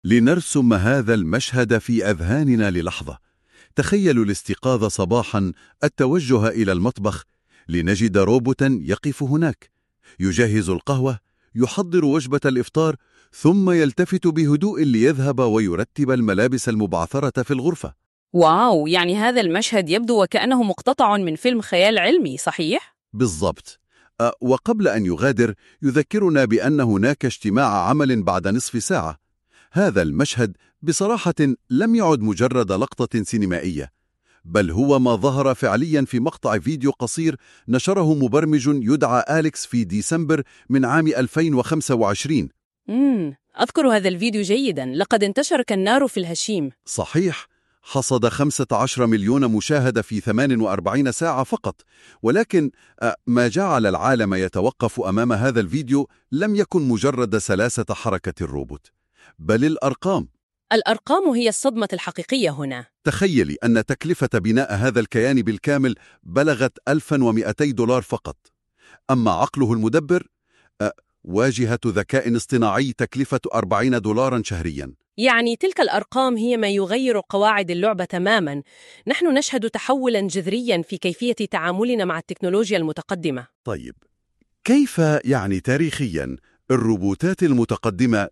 لنرسم هذا المشهد في أذهاننا للحظة. تخيلوا الاستيقاظ صباحا، التوجه إلى المطبخ، لنجد روبوتا يقف هناك، يجهز القهوة، يحضر وجبة الإفطار، ثم يلتفت بهدوء ليذهب ويرتب الملابس المبعثرة في الغرفة. واو، يعني هذا المشهد يبدو وكأنه مقتطع من فيلم خيال علمي، صحيح؟ بالضبط. وقبل أن يغادر يذكرنا بأن هناك اجتماع عمل بعد نصف ساعة. هذا المشهد بصراحة لم يعد مجرد لقطة سينمائية، بل هو ما ظهر فعليا في مقطع فيديو قصير نشره مبرمج يدعى أليكس في ديسمبر من عام 2025. أذكر هذا الفيديو جيدا، لقد انتشر كالنار في الهشيم. صحيح، حصد 15 مليون مشاهدة في 48 ساعة فقط. ولكن ما جعل العالم يتوقف أمام هذا الفيديو لم يكن مجرد سلاسة حركة الروبوت، بل الأرقام. الأرقام هي الصدمة الحقيقية هنا. تخيلي أن تكلفة بناء هذا الكيان بالكامل بلغت $1200 فقط. أما عقله المدبر، واجهة ذكاء اصطناعي تكلفة $40 شهرياً. يعني تلك الأرقام هي ما يغير قواعد اللعبة تماماً. نحن نشهد تحولاً جذرياً في كيفية تعاملنا مع التكنولوجيا المتقدمة. طيب، كيف تاريخياً الروبوتات المتقدمة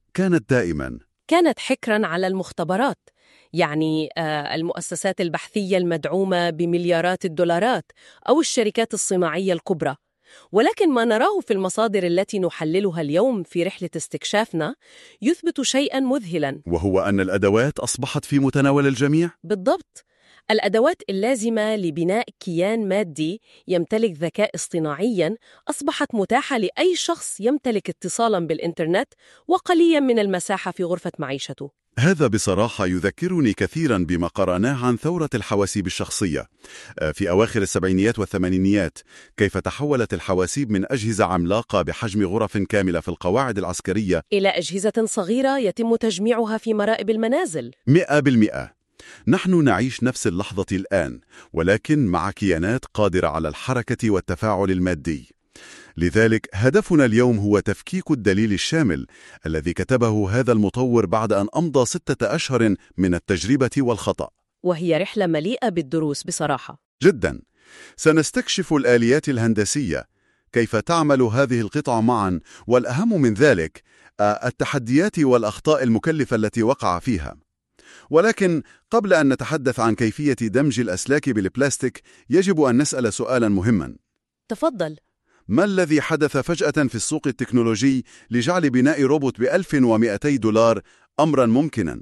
كانت حكراً على المختبرات، يعني المؤسسات البحثية المدعومة بمليارات الدولارات أو الشركات الصناعية الكبرى. ولكن ما نراه في المصادر التي نحللها اليوم في رحلة استكشافنا يثبت شيئاً مذهلاً، وهو أن الأدوات أصبحت في متناول الجميع. بالضبط. الأدوات اللازمة لبناء كيان مادي يمتلك ذكاء اصطناعياً أصبحت متاحة لأي شخص يمتلك اتصالاً بالإنترنت وقليلاً من المساحة في غرفة معيشته. هذا بصراحة يذكرني كثيراً بما قرأناه عن ثورة الحواسيب الشخصية في أواخر السبعينيات والثمانينيات، كيف تحولت الحواسيب من أجهزة عملاقة بحجم غرف كاملة في القواعد العسكرية إلى أجهزة صغيرة يتم تجميعها في مرائب المنازل. 100%. نحن نعيش نفس اللحظة الآن، ولكن مع كيانات قادرة على الحركة والتفاعل المادي. لذلك هدفنا اليوم هو تفكيك الدليل الشامل الذي كتبه هذا المطور بعد أن أمضى 6 أشهر من التجربة والخطأ. وهي رحلة مليئة بالدروس بصراحة. جدا. سنستكشف الآليات الهندسية، كيف تعمل هذه القطع معا، والأهم من ذلك التحديات والأخطاء المكلفة التي وقع فيها. ولكن قبل أن نتحدث عن كيفية دمج الأسلاك بالبلاستيك، يجب أن نسأل سؤالا مهما. تفضل. ما الذي حدث فجأة في السوق التكنولوجي لجعل بناء روبوت $1200 أمرا ممكنا؟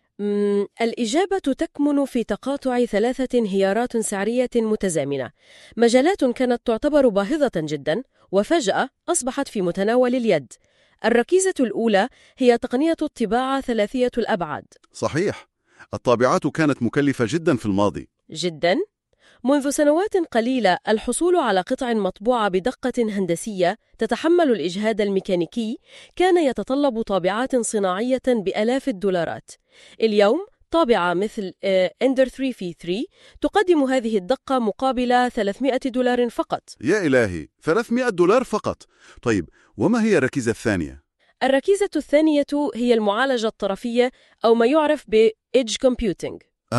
الإجابة تكمن في تقاطع 3 انهيارات سعرية متزامنة. مجالات كانت تعتبر باهظة جدا وفجأة أصبحت في متناول اليد. الركيزة الأولى هي تقنية الطباعة 3 الأبعاد. صحيح، الطابعات كانت مكلفة جدا في الماضي. جدا. منذ سنوات قليلة الحصول على قطع مطبوعة بدقة هندسية تتحمل الإجهاد الميكانيكي كان يتطلب طابعات صناعية بآلاف الدولارات. اليوم طابعة مثل Ender 3 في 3 تقدم هذه الدقة مقابل $300 فقط. يا إلهي، $300 فقط. طيب، وما هي الركيزة الثانية؟ الركيزة الثانية هي المعالجة الطرفية أو ما يعرف ب Edge Computing.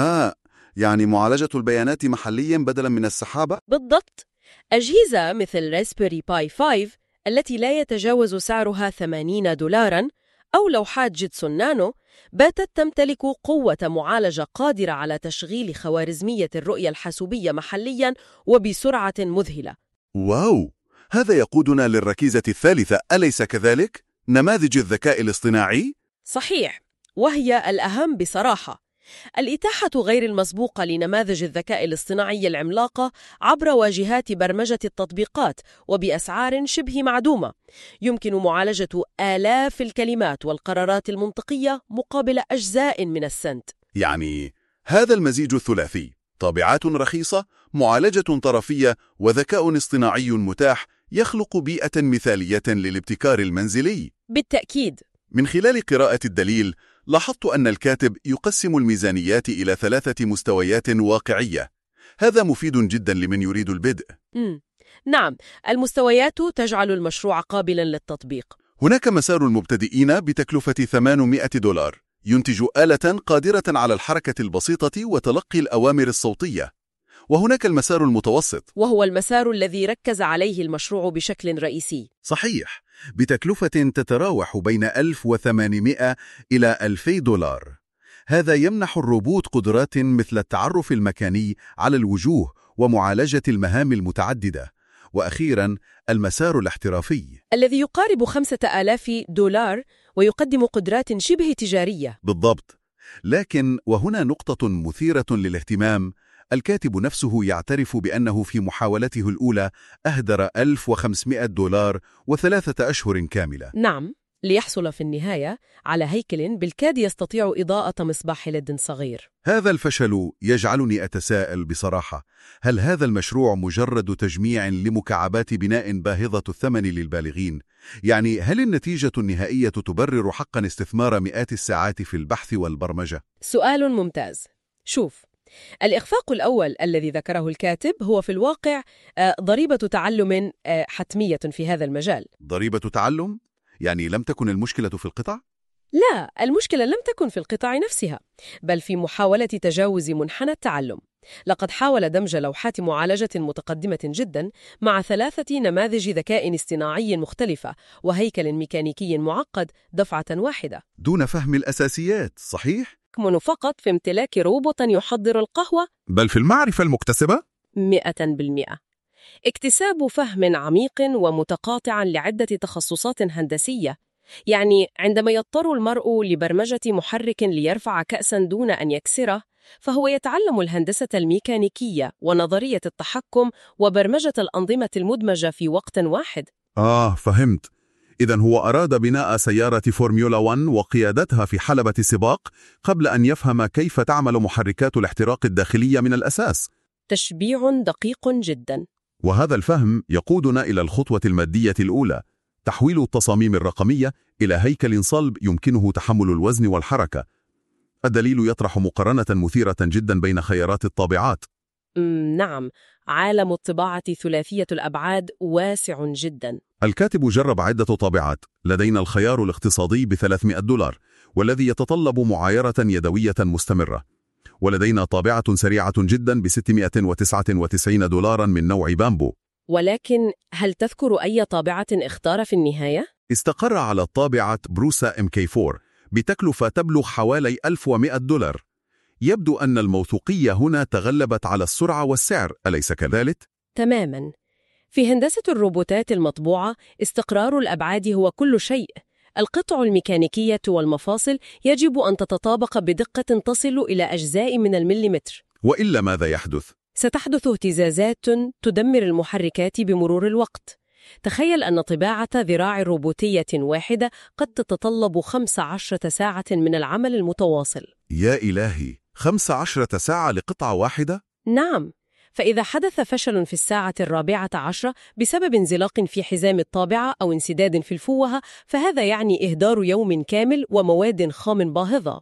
يعني معالجة البيانات محلياً بدلاً من السحابة؟ بالضبط. أجهزة مثل راسبيري باي 5 التي لا يتجاوز سعرها $80 أو لوحات جيتسون نانو باتت تمتلك قوة معالجة قادرة على تشغيل خوارزمية الرؤية الحاسوبية محلياً وبسرعة مذهلة. واو! هذا يقودنا للركيزة الثالثة، أليس كذلك؟ نماذج الذكاء الاصطناعي؟ صحيح، وهي الأهم بصراحة. الإتاحة غير المسبوقة لنماذج الذكاء الاصطناعي العملاقة عبر واجهات برمجة التطبيقات وبأسعار شبه معدومة. يمكن معالجة آلاف الكلمات والقرارات المنطقية مقابل أجزاء من السنت. يعني هذا المزيج الثلاثي، طابعات رخيصة، معالجة طرفية، وذكاء اصطناعي متاح، يخلق بيئة مثالية للابتكار المنزلي. بالتأكيد. من خلال قراءة الدليل لاحظت أن الكاتب يقسم الميزانيات إلى 3 مستويات واقعية. هذا مفيد جدا لمن يريد البدء. نعم، المستويات تجعل المشروع قابلا للتطبيق. هناك مسار المبتدئين بتكلفة $800، ينتج آلة قادرة على الحركة البسيطة وتلقي الأوامر الصوتية. وهناك المسار المتوسط. وهو المسار الذي ركز عليه المشروع بشكل رئيسي. صحيح، بتكلفة تتراوح بين 1800 إلى 2000 دولار. هذا يمنح الروبوت قدرات مثل التعرف المكاني على الوجوه ومعالجة المهام المتعددة. وأخيراً، المسار الاحترافي الذي يقارب 5000 دولار ويقدم قدرات شبه تجارية. بالضبط. لكن وهنا نقطة مثيرة للاهتمام، الكاتب نفسه يعترف بأنه في محاولته الأولى أهدر 1500 دولار و3 أشهر كاملة. نعم، ليحصل في النهاية على هيكل بالكاد يستطيع إضاءة مصباح ليد صغير. هذا الفشل يجعلني أتساءل بصراحة، هل هذا المشروع مجرد تجميع لمكعبات بناء باهظة الثمن للبالغين؟ يعني هل النتيجة النهائية تبرر حقا استثمار مئات الساعات في البحث والبرمجة؟ سؤال ممتاز. شوف، الإخفاق الأول الذي ذكره الكاتب هو في الواقع ضريبة تعلم حتمية في هذا المجال. ضريبة تعلم؟ يعني لم تكن المشكلة في القطع؟ لا، المشكلة لم تكن في القطع نفسها، بل في محاولة تجاوز منحنى التعلم. لقد حاول دمج لوحات معالجة متقدمة جدا مع 3 نماذج ذكاء اصطناعي مختلفة وهيكل ميكانيكي معقد دفعة واحدة، دون فهم الأساسيات، صحيح؟ يكمن فقط في امتلاك روبوت يحضر القهوة، بل في المعرفة المكتسبة؟ 100%. اكتساب فهم عميق ومتقاطع لعدة تخصصات هندسية. يعني عندما يضطر المرء لبرمجة محرك ليرفع كأساً دون أن يكسره، فهو يتعلم الهندسة الميكانيكية ونظرية التحكم وبرمجة الأنظمة المدمجة في وقت واحد. فهمت. إذن هو أراد بناء سيارة فورميولا 1 وقيادتها في حلبة سباق قبل أن يفهم كيف تعمل محركات الاحتراق الداخلية من الأساس. تشبيع دقيق جداً. وهذا الفهم يقودنا إلى الخطوة المادية الأولى، تحويل التصاميم الرقمية إلى هيكل صلب يمكنه تحمل الوزن والحركة. الدليل يطرح مقارنة مثيرة جدا بين خيارات الطابعات. نعم، عالم الطباعة ثلاثية الأبعاد واسع جدا. الكاتب جرب عدة طابعات. لدينا الخيار الاقتصادي ب300 دولار والذي يتطلب معايرة يدوية مستمرة، ولدينا طابعة سريعة جدا ب699 دولارا من نوع بامبو. ولكن هل تذكر أي طابعة اختار في النهاية؟ استقر على الطابعة بروسا MK4 بتكلفة تبلغ حوالي 1100 دولار. يبدو أن الموثوقية هنا تغلبت على السرعة والسعر، أليس كذلك؟ تماماً. في هندسة الروبوتات المطبوعة استقرار الأبعاد هو كل شيء. القطع الميكانيكية والمفاصل يجب أن تتطابق بدقة تصل إلى أجزاء من المليمتر. وإلا ماذا يحدث؟ ستحدث اهتزازات تدمر المحركات بمرور الوقت. تخيل أن طباعة ذراع روبوتية واحدة قد تتطلب 15 ساعة من العمل المتواصل. يا إلهي، 15 ساعة لقطعة واحدة؟ نعم، فإذا حدث فشل في الساعة 14 بسبب انزلاق في حزام الطابعة أو انسداد في الفوهة، فهذا يعني إهدار يوم كامل ومواد خام باهظة.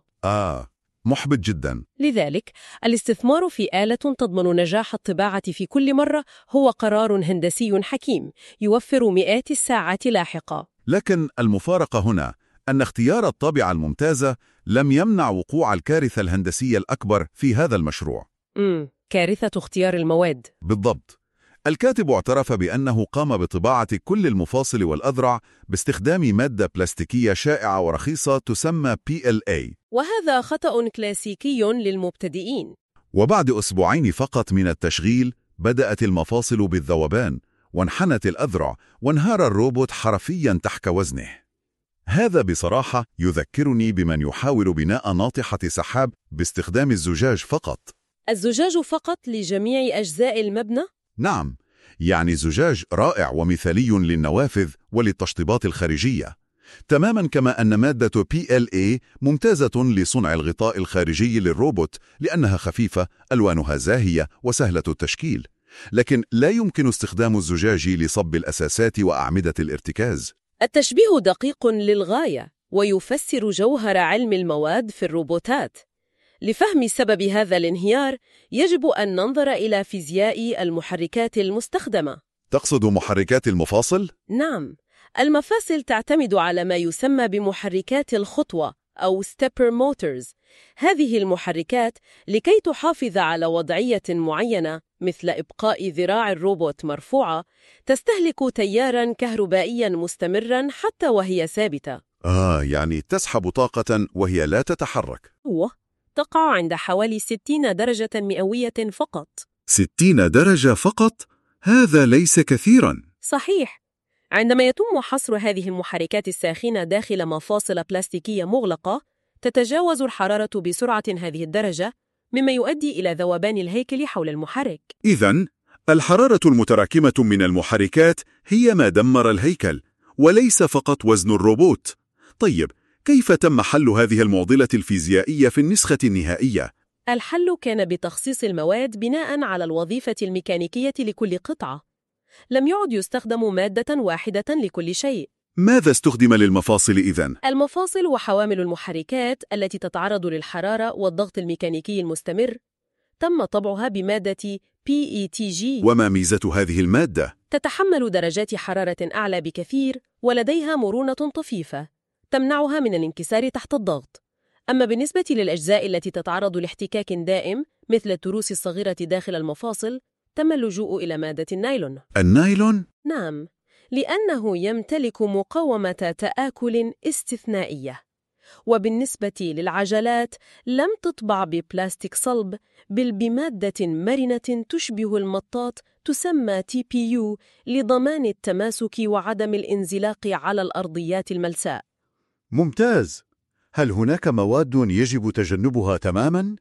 محبط جدا. لذلك الاستثمار في آلة تضمن نجاح الطباعة في كل مرة هو قرار هندسي حكيم يوفر مئات الساعات لاحقا. لكن المفارقة هنا أن اختيار الطابعة الممتازة لم يمنع وقوع الكارثة الهندسية الأكبر في هذا المشروع. كارثة اختيار المواد. بالضبط. الكاتب اعترف بأنه قام بطباعة كل المفاصل والأذرع باستخدام مادة بلاستيكية شائعة ورخيصة تسمى PLA، وهذا خطأ كلاسيكي للمبتدئين. وبعد أسبوعين فقط من التشغيل بدأت المفاصل بالذوبان وانحنت الأذرع وانهار الروبوت حرفياً تحت وزنه. هذا بصراحة يذكرني بمن يحاول بناء ناطحة سحاب باستخدام الزجاج فقط. الزجاج فقط لجميع أجزاء المبنى؟ نعم، يعني زجاج رائع ومثالي للنوافذ وللتشطيبات الخارجية، تماما كما أن مادة PLA ممتازة لصنع الغطاء الخارجي للروبوت لأنها خفيفة، ألوانها زاهية وسهلة التشكيل. لكن لا يمكن استخدام الزجاج لصب الأساسات وأعمدة الارتكاز. التشبيه دقيق للغاية ويفسر جوهر علم المواد في الروبوتات. لفهم سبب هذا الانهيار يجب أن ننظر إلى فيزياء المحركات المستخدمة. تقصد محركات المفاصل؟ نعم، المفاصل تعتمد على ما يسمى بمحركات الخطوة أو stepper motors. هذه المحركات لكي تحافظ على وضعية معينة مثل إبقاء ذراع الروبوت مرفوعة تستهلك تياراً كهربائياً مستمراً حتى وهي ثابتة. يعني تسحب طاقة وهي لا تتحرك. تقع عند حوالي 60 درجة مئوية فقط. 60 درجة فقط؟ هذا ليس كثيراً. صحيح. عندما يتم حصر هذه المحركات الساخنة داخل مفاصل بلاستيكية مغلقة، تتجاوز الحرارة بسرعة هذه الدرجة، مما يؤدي إلى ذوبان الهيكل حول المحرك. إذن، الحرارة المتراكمة من المحركات هي ما دمر الهيكل، وليس فقط وزن الروبوت. طيب، كيف تم حل هذه المعضلة الفيزيائية في النسخة النهائية؟ الحل كان بتخصيص المواد بناء على الوظيفة الميكانيكية لكل قطعة. لم يعد يستخدم مادة واحدة لكل شيء. ماذا استخدم للمفاصل إذن؟ المفاصل وحوامل المحركات التي تتعرض للحرارة والضغط الميكانيكي المستمر تم طبعها بمادة PETG. وما ميزة هذه المادة؟ تتحمل درجات حرارة أعلى بكثير ولديها مرونة طفيفة تمنعها من الانكسار تحت الضغط. أما بالنسبة للأجزاء التي تتعرض لاحتكاك دائم مثل التروس الصغيرة داخل المفاصل، تم اللجوء إلى مادة النايلون. النايلون؟ نعم، لأنه يمتلك مقاومة تآكل استثنائية. وبالنسبة للعجلات، لم تطبع ببلاستيك صلب، بل بمادة مرنة تشبه المطاط تسمى TPU لضمان التماسك وعدم الانزلاق على الأرضيات الملساء. ممتاز. هل هناك مواد يجب تجنبها تماماً؟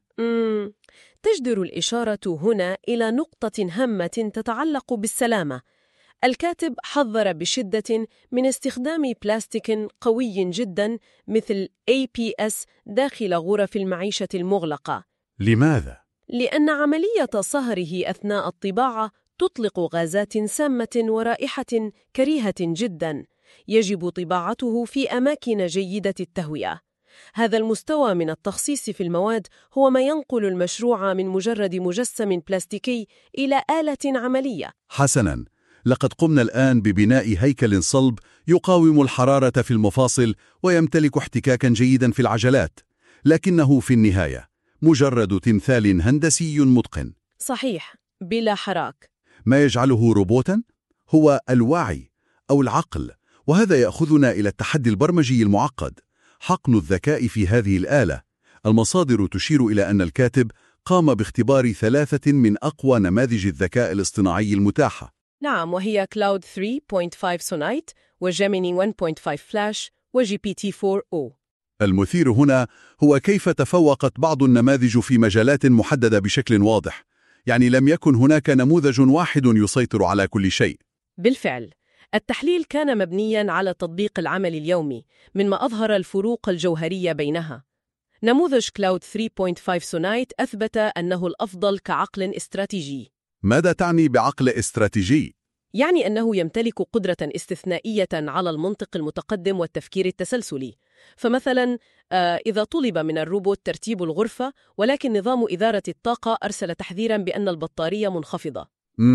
تجدر الإشارة هنا إلى نقطة هامة تتعلق بالسلامة. الكاتب حذر بشدة من استخدام بلاستيك قوي جدا مثل APS داخل غرف المعيشة المغلقة. لماذا؟ لأن عملية صهره أثناء الطباعة تطلق غازات سامة ورائحة كريهة جدا. يجب طباعته في أماكن جيدة التهوية. هذا المستوى من التخصيص في المواد هو ما ينقل المشروع من مجرد مجسم بلاستيكي إلى آلة عملية. حسناً، لقد قمنا الآن ببناء هيكل صلب يقاوم الحرارة في المفاصل ويمتلك احتكاكاً جيداً في العجلات، لكنه في النهاية مجرد تمثال هندسي متقن. صحيح، بلا حراك. ما يجعله روبوتاً هو الوعي أو العقل، وهذا يأخذنا إلى التحدي البرمجي المعقد، حقن الذكاء في هذه الآلة. المصادر تشير إلى أن الكاتب قام باختبار 3 من أقوى نماذج الذكاء الاصطناعي المتاحة. نعم، وهي كلاود 3.5 سونايت وجيميني 1.5 فلاش وGPT-4o. المثير هنا هو كيف تفوقت بعض النماذج في مجالات محددة بشكل واضح. يعني لم يكن هناك نموذج واحد يسيطر على كل شيء. بالفعل، التحليل كان مبنياً على تطبيق العمل اليومي، مما أظهر الفروق الجوهرية بينها. نموذج كلاود 3.5 سونايت أثبت أنه الأفضل كعقل استراتيجي. ماذا تعني بعقل استراتيجي؟ يعني أنه يمتلك قدرة استثنائية على المنطق المتقدم والتفكير التسلسلي. فمثلاً، إذا طلب من الروبوت ترتيب الغرفة ولكن نظام إدارة الطاقة أرسل تحذيراً بأن البطارية منخفضة.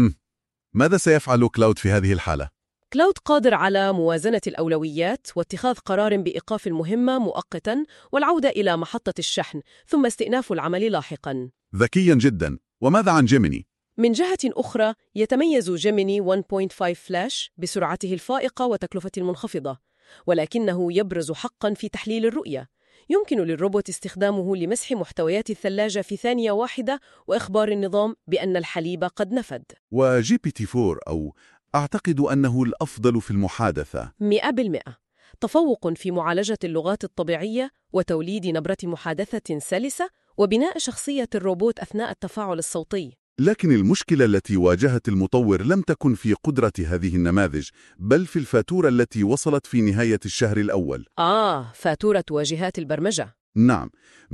ماذا سيفعل كلاود في هذه الحالة؟ كلاود قادر على موازنة الأولويات واتخاذ قرار بإيقاف المهمة مؤقتاً والعودة إلى محطة الشحن ثم استئناف العمل لاحقاً. ذكياً جداً. وماذا عن جيميني؟ من جهة أخرى، يتميز جيميني 1.5 فلاش بسرعته الفائقة وتكلفته المنخفضة، ولكنه يبرز حقاً في تحليل الرؤية. يمكن للروبوت استخدامه لمسح محتويات الثلاجة في ثانية واحدة وإخبار النظام بأن الحليب قد نفد. وGPT-4 أو أعتقد أنه الأفضل في المحادثة. 100%. تفوق في معالجة اللغات الطبيعية وتوليد نبرة محادثة سلسة وبناء شخصية الروبوت أثناء التفاعل الصوتي. لكن المشكلة التي واجهت المطور لم تكن في قدرة هذه النماذج، بل في الفاتورة التي وصلت في نهاية الشهر الأول. فاتورة واجهات البرمجة. نعم،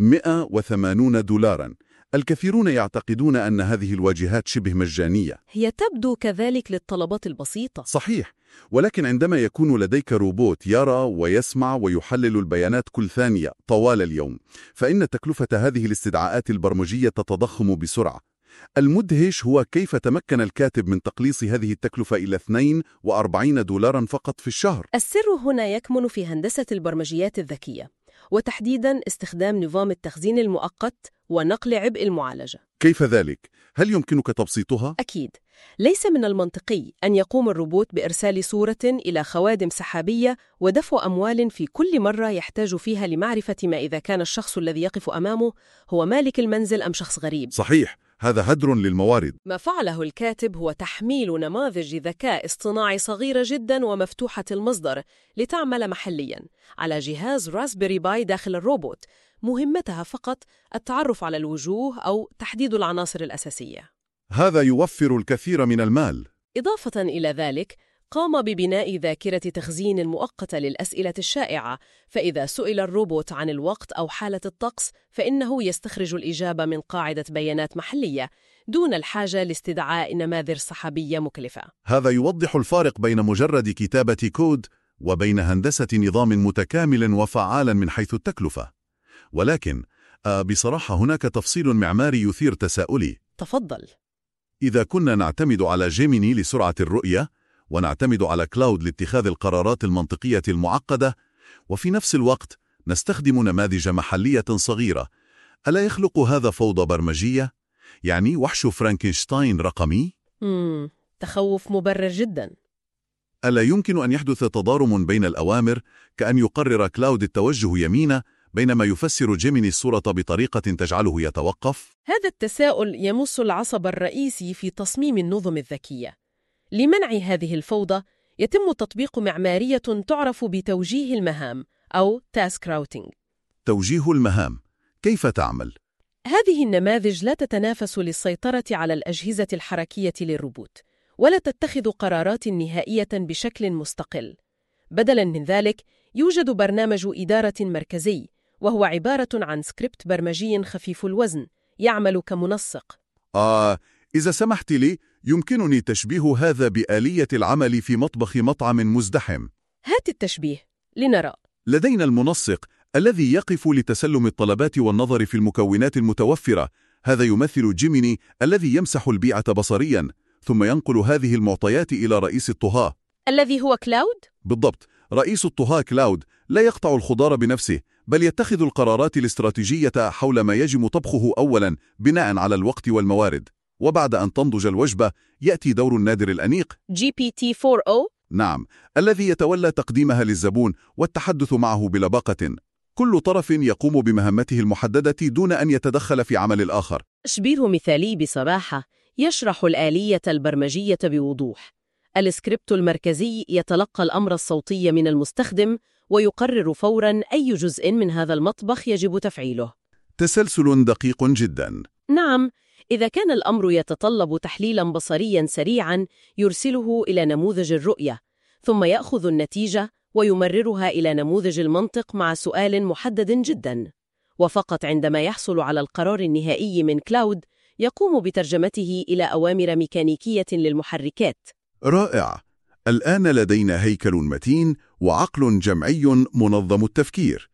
$180. الكثيرون يعتقدون أن هذه الواجهات شبه مجانية. هي تبدو كذلك للطلبات البسيطة. صحيح، ولكن عندما يكون لديك روبوت يرى ويسمع ويحلل البيانات كل ثانية طوال اليوم، فإن تكلفة هذه الاستدعاءات البرمجية تتضخم بسرعة. المدهش هو كيف تمكن الكاتب من تقليص هذه التكلفة إلى $42 فقط في الشهر. السر هنا يكمن في هندسة البرمجيات الذكية. وتحديداً استخدام نظام التخزين المؤقت ونقل عبء المعالجة. كيف ذلك؟ هل يمكنك تبسيطها؟ أكيد، ليس من المنطقي أن يقوم الروبوت بإرسال صورة إلى خوادم سحابية ودفع أموال في كل مرة يحتاج فيها لمعرفة ما إذا كان الشخص الذي يقف أمامه هو مالك المنزل أم شخص غريب. صحيح، هذا هدر للموارد. ما فعله الكاتب هو تحميل نماذج ذكاء اصطناعي صغيرة جدا ومفتوحة المصدر لتعمل محليا على جهاز راسبيري باي داخل الروبوت، مهمتها فقط التعرف على الوجوه أو تحديد العناصر الأساسية. هذا يوفر الكثير من المال. إضافة إلى ذلك، قام ببناء ذاكرة تخزين مؤقتة للأسئلة الشائعة، فإذا سئل الروبوت عن الوقت أو حالة الطقس فإنه يستخرج الإجابة من قاعدة بيانات محلية دون الحاجة لاستدعاء نماذج سحابية مكلفة. هذا يوضح الفارق بين مجرد كتابة كود وبين هندسة نظام متكامل وفعال من حيث التكلفة. ولكن بصراحة هناك تفصيل معماري يثير تساؤلي. تفضل. إذا كنا نعتمد على جيميني لسرعة الرؤية ونعتمد على كلاود لاتخاذ القرارات المنطقية المعقدة، وفي نفس الوقت نستخدم نماذج محلية صغيرة، ألا يخلق هذا فوضى برمجية؟ يعني وحش فرانكنشتاين رقمي؟ تخوف مبرر جدا. ألا يمكن أن يحدث تضارب بين الأوامر، كأن يقرر كلاود التوجه يمينة بينما يفسر جيميني الصورة بطريقة تجعله يتوقف؟ هذا التساؤل يمس العصب الرئيسي في تصميم النظم الذكية. لمنع هذه الفوضى يتم تطبيق معمارية تعرف بتوجيه المهام أو تاسك راوتينج. توجيه المهام كيف تعمل؟ هذه النماذج لا تتنافس للسيطرة على الأجهزة الحركية للروبوت، ولا تتخذ قرارات نهائية بشكل مستقل. بدلاً من ذلك، يوجد برنامج إدارة مركزي، وهو عبارة عن سكريبت برمجي خفيف الوزن يعمل كمنسق. إذا سمحت لي، يمكنني تشبيه هذا بآلية العمل في مطبخ مطعم مزدحم. هات التشبيه لنرى. لدينا المنسق الذي يقف لتسلم الطلبات والنظر في المكونات المتوفرة. هذا يمثل جيميني الذي يمسح البيعة بصرياً، ثم ينقل هذه المعطيات إلى رئيس الطهاة الذي هو كلاود؟ بالضبط. رئيس الطهاة كلاود لا يقطع الخضار بنفسه، بل يتخذ القرارات الاستراتيجية حول ما يجب طبخه أولاً بناء على الوقت والموارد، وبعد أن تنضج الوجبة يأتي دور النادر الأنيق GPT-4o. نعم، الذي يتولى تقديمها للزبون والتحدث معه بلباقة. كل طرف يقوم بمهمته المحددة دون أن يتدخل في عمل الآخر. تشبيه مثالي بصراحة يشرح الآلية البرمجية بوضوح. السكريبت المركزي يتلقى الأمر الصوتي من المستخدم ويقرر فوراً أي جزء من هذا المطبخ يجب تفعيله. تسلسل دقيق جداً. نعم، إذا كان الأمر يتطلب تحليلاً بصرياً سريعاً يرسله إلى نموذج الرؤية، ثم يأخذ النتيجة ويمررها إلى نموذج المنطق مع سؤال محدد جداً. وفقط عندما يحصل على القرار النهائي من كلاود يقوم بترجمته إلى أوامر ميكانيكية للمحركات. رائع. الآن لدينا هيكل متين وعقل جمعي منظم التفكير.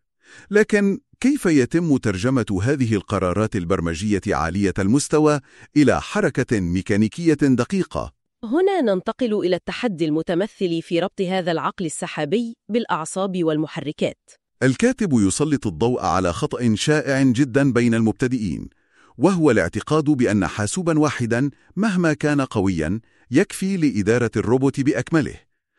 لكن كيف يتم ترجمة هذه القرارات البرمجية عالية المستوى إلى حركة ميكانيكية دقيقة؟ هنا ننتقل إلى التحدي المتمثل في ربط هذا العقل السحابي بالأعصاب والمحركات. الكاتب يسلط الضوء على خطأ شائع جدا بين المبتدئين، وهو الاعتقاد بأن حاسوبا واحدا مهما كان قويا يكفي لإدارة الروبوت بأكمله.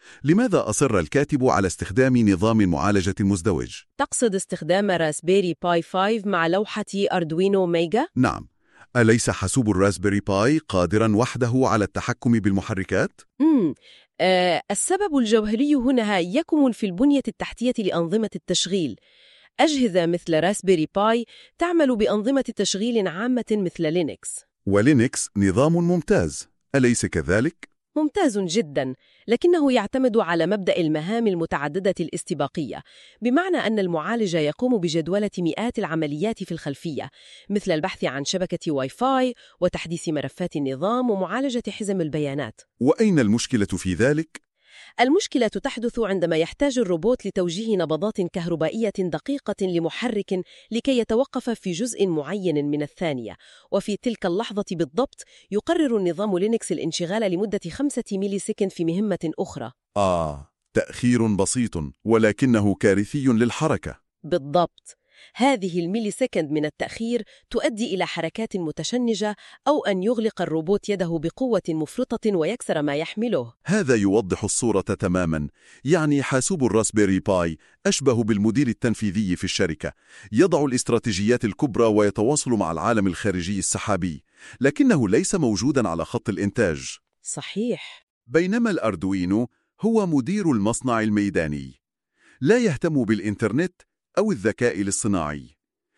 لماذا أصر الكاتب على استخدام نظام معالجة مزدوج؟ تقصد استخدام راسبيري باي 5 مع لوحة أردوينو ميجا؟ نعم. أليس حاسوب الراسبيري باي قادرا وحده على التحكم بالمحركات؟ السبب الجوهري هنا يكمن في البنية التحتية لأنظمة التشغيل. أجهزة مثل راسبيري باي تعمل بأنظمة تشغيل عامة مثل لينكس. ولينكس نظام ممتاز، أليس كذلك؟ ممتاز جدا، لكنه يعتمد على مبدأ المهام المتعددة الاستباقية، بمعنى أن المعالج يقوم بجدولة مئات العمليات في الخلفية، مثل البحث عن شبكة واي فاي وتحديث ملفات النظام ومعالجة حزم البيانات. وأين المشكلة في ذلك؟ المشكلة تحدث عندما يحتاج الروبوت لتوجيه نبضات كهربائية دقيقة لمحرك لكي يتوقف في جزء معين من الثانية، وفي تلك اللحظة بالضبط يقرر النظام لينكس الانشغال لمدة 5 ميلي سكند في مهمة أخرى. تأخير بسيط ولكنه كارثي للحركة. بالضبط. هذه الميلي سكند من التأخير تؤدي إلى حركات متشنجة أو أن يغلق الروبوت يده بقوة مفرطة ويكسر ما يحمله. هذا يوضح الصورة تماما. يعني حاسوب الراسبيري باي أشبه بالمدير التنفيذي في الشركة، يضع الاستراتيجيات الكبرى ويتواصل مع العالم الخارجي السحابي، لكنه ليس موجودا على خط الإنتاج. صحيح. بينما الأردوينو هو مدير المصنع الميداني، لا يهتم بالإنترنت أو الذكاء الاصطناعي.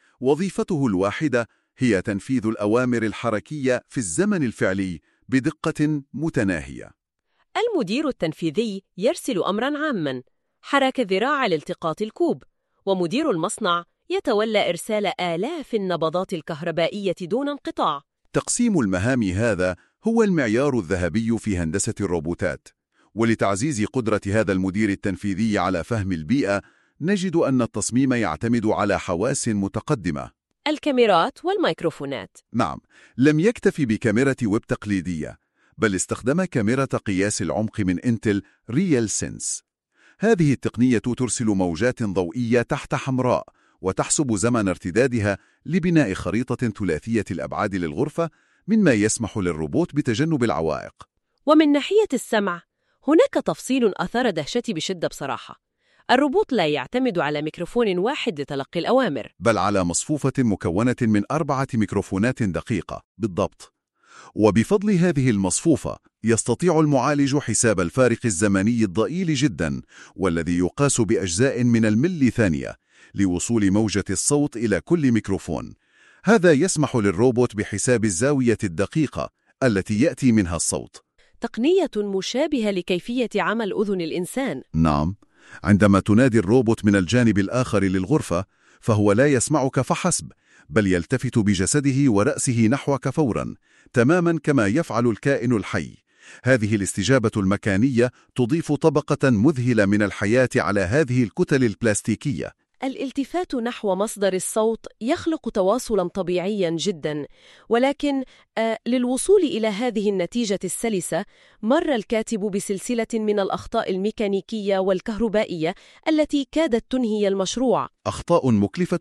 وظيفته الواحدة هي تنفيذ الأوامر الحركية في الزمن الفعلي بدقة متناهية. المدير التنفيذي يرسل أمراً عاماً، حرك ذراع لالتقاط الكوب، ومدير المصنع يتولى إرسال آلاف النبضات الكهربائية دون انقطاع. تقسيم المهام هذا هو المعيار الذهبي في هندسة الروبوتات. ولتعزيز قدرة هذا المدير التنفيذي على فهم البيئة، نجد أن التصميم يعتمد على حواس متقدمة. الكاميرات والميكروفونات. نعم، لم يكتفي بكاميرا ويب تقليدية، بل استخدم كاميرا قياس العمق من إنتل ريال سينس. هذه التقنية ترسل موجات ضوئية تحت حمراء وتحسب زمن ارتدادها لبناء خريطة ثلاثية الأبعاد للغرفة، مما يسمح للروبوت بتجنب العوائق. ومن ناحية السمع، هناك تفصيل أثار دهشتي بشدة بصراحة. الروبوت لا يعتمد على ميكروفون واحد لتلقي الأوامر، بل على مصفوفة مكونة من 4 ميكروفونات دقيقة بالضبط. وبفضل هذه المصفوفة يستطيع المعالج حساب الفارق الزمني الضئيل جدا، والذي يقاس بأجزاء من الملي ثانية، لوصول موجة الصوت إلى كل ميكروفون. هذا يسمح للروبوت بحساب الزاوية الدقيقة التي يأتي منها الصوت. تقنية مشابهة لكيفية عمل أذن الإنسان. نعم، عندما تنادي الروبوت من الجانب الآخر للغرفة، فهو لا يسمعك فحسب، بل يلتفت بجسده ورأسه نحوك فوراً، تماماً كما يفعل الكائن الحي. هذه الاستجابة المكانية تضيف طبقة مذهلة من الحياة على هذه الكتل البلاستيكية. الالتفات نحو مصدر الصوت يخلق تواصلاً طبيعياً جداً، ولكن للوصول إلى هذه النتيجة السلسة، مر الكاتب بسلسلة من الأخطاء الميكانيكية والكهربائية التي كادت تنهي المشروع. أخطاء مكلفة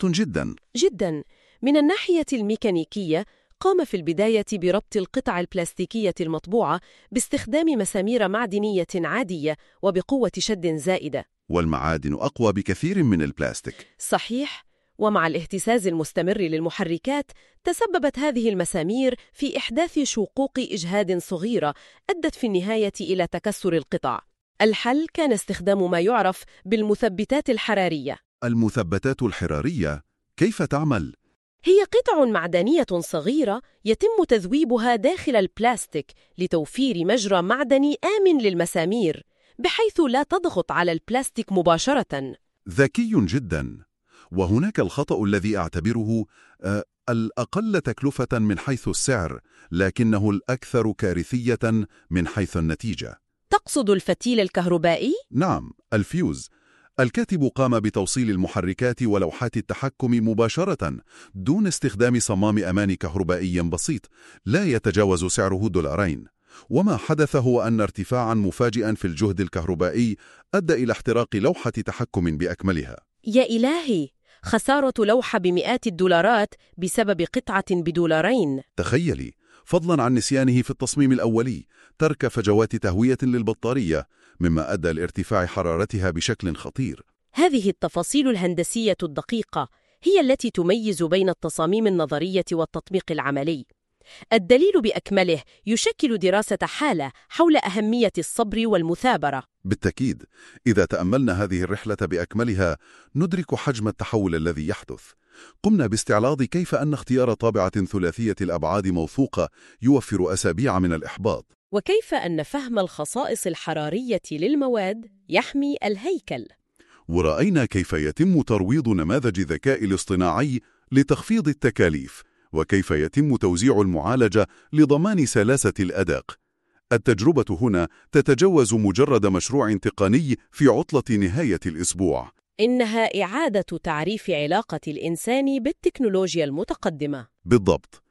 جداً. من الناحية الميكانيكية، قام في البداية بربط القطع البلاستيكية المطبوعة باستخدام مسامير معدنية عادية وبقوة شد زائدة. والمعادن أقوى بكثير من البلاستيك. صحيح، ومع الاهتزاز المستمر للمحركات تسببت هذه المسامير في إحداث شقوق إجهاد صغيرة أدت في النهاية إلى تكسر القطع. الحل كان استخدام ما يعرف بالمثبتات الحرارية. المثبتات الحرارية كيف تعمل؟ هي قطع معدنية صغيرة يتم تذويبها داخل البلاستيك لتوفير مجرى معدني آمن للمسامير، بحيث لا تضغط على البلاستيك مباشرة. ذكي جدا. وهناك الخطأ الذي أعتبره الأقل تكلفة من حيث السعر، لكنه الأكثر كارثية من حيث النتيجة. تقصد الفتيل الكهربائي؟ نعم، الفيوز. الكاتب قام بتوصيل المحركات ولوحات التحكم مباشرة دون استخدام صمام أمان كهربائي بسيط لا يتجاوز سعره $2. وما حدث هو أن ارتفاعاً مفاجئاً في الجهد الكهربائي أدى إلى احتراق لوحة تحكم بأكملها. يا إلهي، خسارة لوحة بمئات الدولارات بسبب قطعة $2. تخيلي، فضلاً عن نسيانه في التصميم الأولي ترك فجوات تهوية للبطارية، مما أدى لارتفاع حرارتها بشكل خطير. هذه التفاصيل الهندسية الدقيقة هي التي تميز بين التصاميم النظرية والتطبيق العملي. الدليل بأكمله يشكل دراسة حالة حول أهمية الصبر والمثابرة. بالتأكيد، إذا تأملنا هذه الرحلة بأكملها ندرك حجم التحول الذي يحدث. قمنا باستعراض كيف أن اختيار طابعة ثلاثية الأبعاد موثوقة يوفر أسابيع من الإحباط، وكيف أن فهم الخصائص الحرارية للمواد يحمي الهيكل. ورأينا كيف يتم ترويض نماذج الذكاء الاصطناعي لتخفيض التكاليف، وكيف يتم توزيع المعالجة لضمان سلاسة الأداء. التجربة هنا تتجاوز مجرد مشروع تقني في عطلة نهاية الأسبوع. إنها إعادة تعريف علاقة الإنسان بالتكنولوجيا المتقدمة. بالضبط.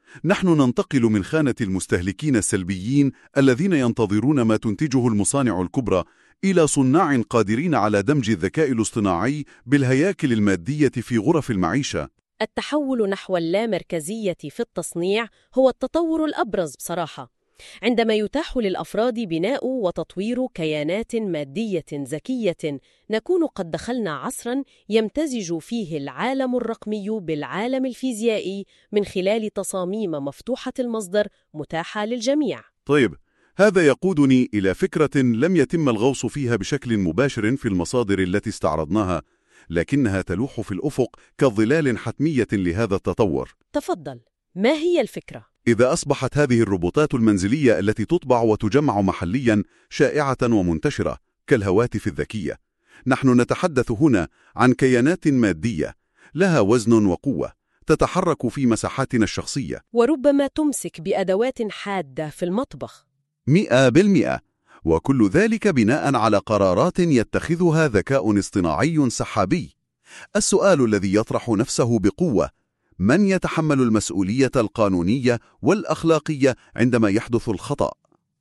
نحن ننتقل من خانة المستهلكين السلبيين الذين ينتظرون ما تنتجه المصانع الكبرى إلى صناع قادرين على دمج الذكاء الاصطناعي بالهياكل المادية في غرف المعيشة. التحول نحو اللامركزية في التصنيع هو التطور الأبرز بصراحة، عندما يتاح للأفراد بناء وتطوير كيانات مادية ذكية، نكون قد دخلنا عصراً يمتزج فيه العالم الرقمي بالعالم الفيزيائي من خلال تصاميم مفتوحة المصدر متاحة للجميع. طيب، هذا يقودني إلى فكرة لم يتم الغوص فيها بشكل مباشر في المصادر التي استعرضناها، لكنها تلوح في الأفق كظلال حتمية لهذا التطور. تفضل، ما هي الفكرة؟ إذا أصبحت هذه الروبوتات المنزلية التي تطبع وتجمع محلياً شائعة ومنتشرة كالهواتف الذكية، نحن نتحدث هنا عن كيانات مادية لها وزن وقوة تتحرك في مساحاتنا الشخصية، وربما تمسك بأدوات حادة في المطبخ. 100%، وكل ذلك بناء على قرارات يتخذها ذكاء اصطناعي سحابي. السؤال الذي يطرح نفسه بقوة: من يتحمل المسؤولية القانونية والأخلاقية عندما يحدث الخطأ؟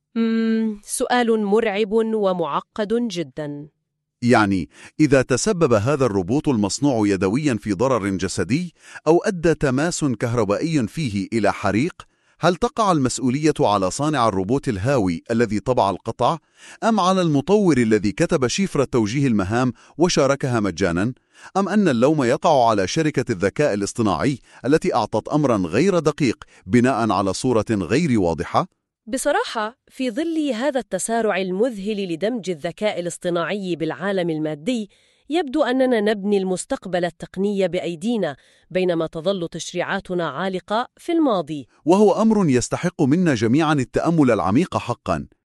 سؤال مرعب ومعقد جدا. يعني إذا تسبب هذا الروبوت المصنوع يدويا في ضرر جسدي أو أدى تماس كهربائي فيه إلى حريق، هل تقع المسؤولية على صانع الروبوت الهاوي الذي طبع القطع، أم على المطور الذي كتب شفرة توجيه المهام وشاركها مجانا، أم أن اللوم يقع على شركة الذكاء الاصطناعي التي أعطت أمرا غير دقيق بناء على صورة غير واضحة؟ بصراحة، في ظل هذا التسارع المذهل لدمج الذكاء الاصطناعي بالعالم المادي، يبدو أننا نبني المستقبل التقني بأيدينا، بينما تظل تشريعاتنا عالقة في الماضي. وهو أمر يستحق منا جميعا التأمل العميق حقا.